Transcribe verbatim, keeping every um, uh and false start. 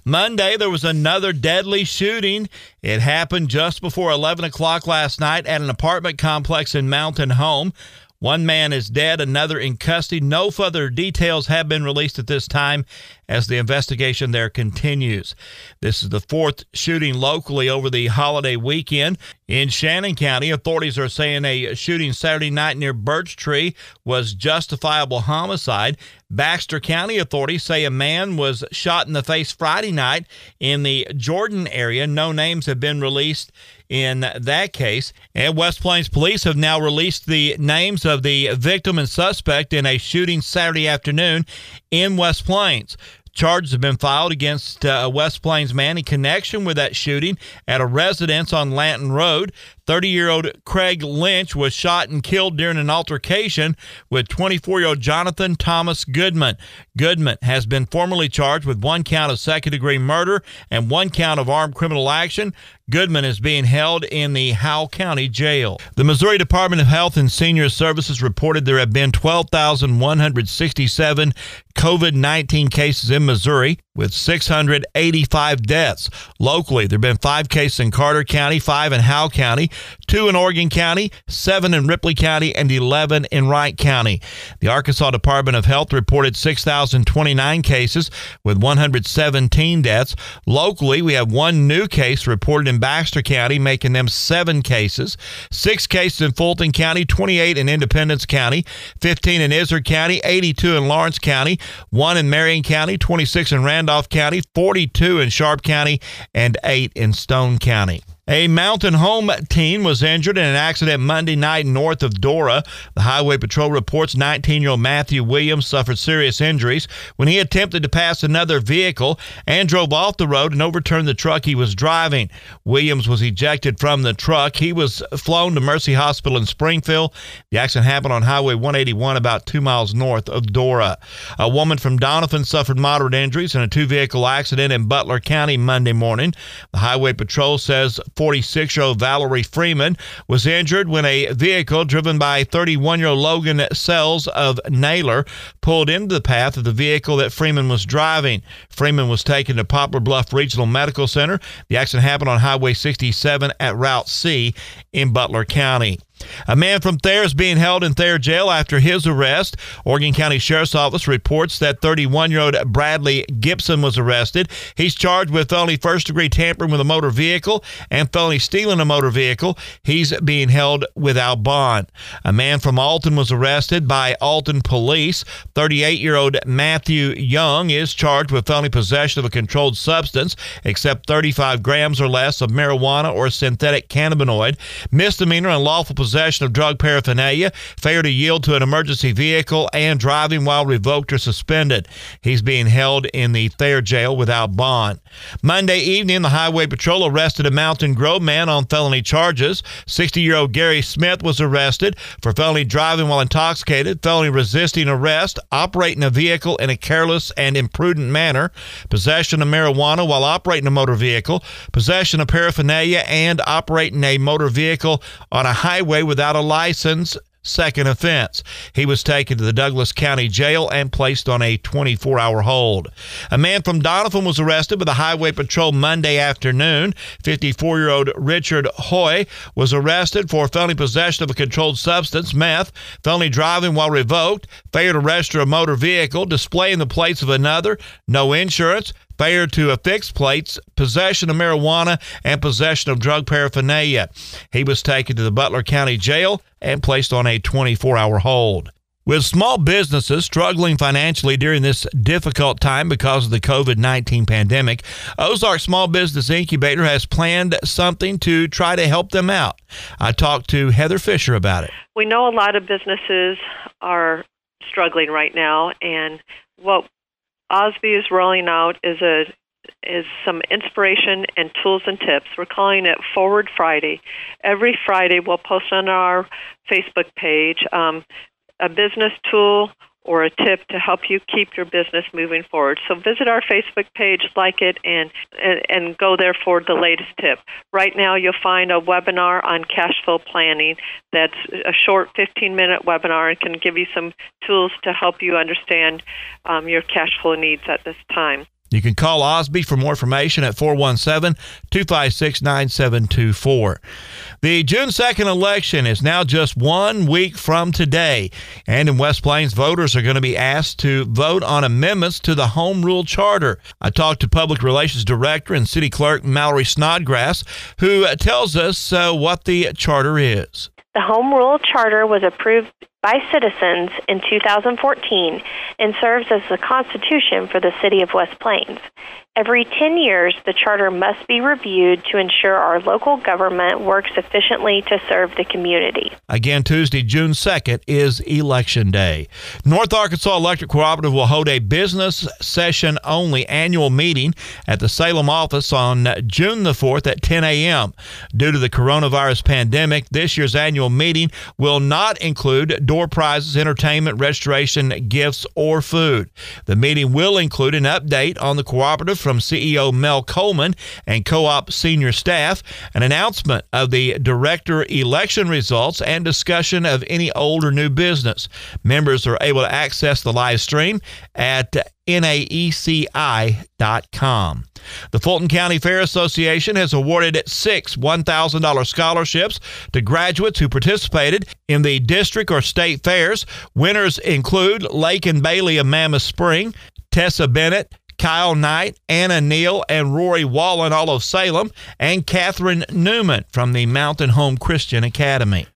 Monday, there was another deadly shooting. It happened just before eleven o'clock last night at an apartment complex in Mountain Home. One man is dead, another in custody. No further details have been released at this time as the investigation there continues. This is the fourth shooting locally over the holiday weekend. In Shannon County, authorities are saying a shooting Saturday night near Birch Tree was justifiable homicide. Baxter County authorities say a man was shot in the face Friday night in the Jordan area. No names have been released in that case. And West Plains police have now released the names of the victim and suspect in a shooting Saturday afternoon in West Plains. Charges have been filed against uh, a West Plains man in connection with that shooting at a residence on Lanton Road. thirty-year-old Craig Lynch was shot and killed during an altercation with twenty-four-year-old Jonathan Thomas Goodman. Goodman has been formally charged with one count of second-degree murder and one count of armed criminal action. Goodman is being held in the Howell County Jail. The Missouri Department of Health and Senior Services reported there have been twelve thousand one hundred sixty-seven COVID nineteen cases in Missouri, with six hundred eighty-five deaths. Locally, there have been five cases in Carter County, five in Howell County, two in Oregon County, seven in Ripley County, and eleven in Wright County. The Arkansas Department of Health reported six thousand twenty-nine cases with one hundred seventeen deaths. Locally, we have one new case reported in Baxter County, making them seven cases. Six cases in Fulton County, twenty-eight in Independence County, fifteen in Izard County, eighty-two in Lawrence County, one in Marion County, twenty-six in Randolph County, forty-two in Sharp County, and eight in Stone County. A Mountain Home teen was injured in an accident Monday night north of Dora. The Highway Patrol reports nineteen-year-old Matthew Williams suffered serious injuries when he attempted to pass another vehicle and drove off the road and overturned the truck he was driving. Williams was ejected from the truck. He was flown to Mercy Hospital in Springfield. The accident happened on Highway one eighty-one about two miles north of Dora. A woman from Donovan suffered moderate injuries in a two-vehicle accident in Butler County Monday morning. The Highway Patrol says forty-six-year-old Valerie Freeman was injured when a vehicle driven by thirty-one-year-old Logan Sells of Naylor pulled into the path of the vehicle that Freeman was driving. Freeman was taken to Poplar Bluff Regional Medical Center. The accident happened on Highway sixty-seven at Route C in Butler County. A man from Thayer is being held in Thayer Jail after his arrest. Oregon County Sheriff's Office reports that thirty-one-year-old Bradley Gibson was arrested. He's charged with felony first-degree tampering with a motor vehicle and felony stealing a motor vehicle. He's being held without bond. A man from Alton was arrested by Alton police. thirty-eight-year-old Matthew Young is charged with felony possession of a controlled substance, except thirty-five grams or less of marijuana or synthetic cannabinoid, misdemeanor unlawful possession possession of drug paraphernalia, failure to yield to an emergency vehicle, and driving while revoked or suspended. He's being held in the Thayer jail without bond. Monday evening, the Highway Patrol arrested a Mountain Grove man on felony charges. sixty-year-old Gary Smith was arrested for felony driving while intoxicated, felony resisting arrest, operating a vehicle in a careless and imprudent manner, possession of marijuana while operating a motor vehicle, possession of paraphernalia, and operating a motor vehicle on a highway without a license, second offense. He was taken to the Douglas County Jail and placed on a twenty-four hour hold. A man from Donovan was arrested by the Highway Patrol Monday afternoon. fifty-four-year-old Richard Hoy was arrested for felony possession of a controlled substance, meth, felony driving while revoked, failure to register a motor vehicle, displaying the plates of another, no insurance, failure to affix plates, possession of marijuana, and possession of drug paraphernalia. He was taken to the Butler County Jail and placed on a twenty-four hour hold. With small businesses struggling financially during this difficult time because of the COVID nineteen pandemic, Ozark Small Business Incubator has planned something to try to help them out. I talked to Heather Fisher about it. We know a lot of businesses are struggling right now, and what Osby is rolling out is a is some inspiration and tools and tips. We're calling it Forward Friday. Every Friday, we'll post on our Facebook page um, a business tool or a tip to help you keep your business moving forward. So visit our Facebook page, like it, and, and, and go there for the latest tip. Right now, you'll find a webinar on cash flow planning that's a short fifteen-minute webinar and can give you some tools to help you understand um, your cash flow needs at this time. You can call Osby for more information at four one seven, two five six, nine seven two four. The June second election is now just one week from today, and in West Plains, voters are going to be asked to vote on amendments to the Home Rule Charter. I talked to Public Relations Director and City Clerk Mallory Snodgrass, who tells us uh, what the charter is. The Home Rule Charter was approved by citizens in two thousand fourteen and serves as the Constitution for the City of West Plains. Every ten years, the charter must be reviewed to ensure our local government works efficiently to serve the community. Again, Tuesday, June second is Election Day. North Arkansas Electric Cooperative will hold a business session only annual meeting at the Salem office on June the fourth at ten a.m. Due to the coronavirus pandemic, this year's annual meeting will not include door prizes, entertainment, registration, gifts, or food. The meeting will include an update on the cooperative from C E O Mel Coleman and co-op senior staff, an announcement of the director election results, and discussion of any old or new business. Members are able to access the live stream at N A E C I dot com. The Fulton County Fair Association has awarded six one thousand dollars scholarships to graduates who participated in the district or state fairs. Winners include Lake and Bailey of Mammoth Spring, Tessa Bennett, Kyle Knight, Anna Neal, and Rory Wallen, all of Salem, and Catherine Newman from the Mountain Home Christian Academy.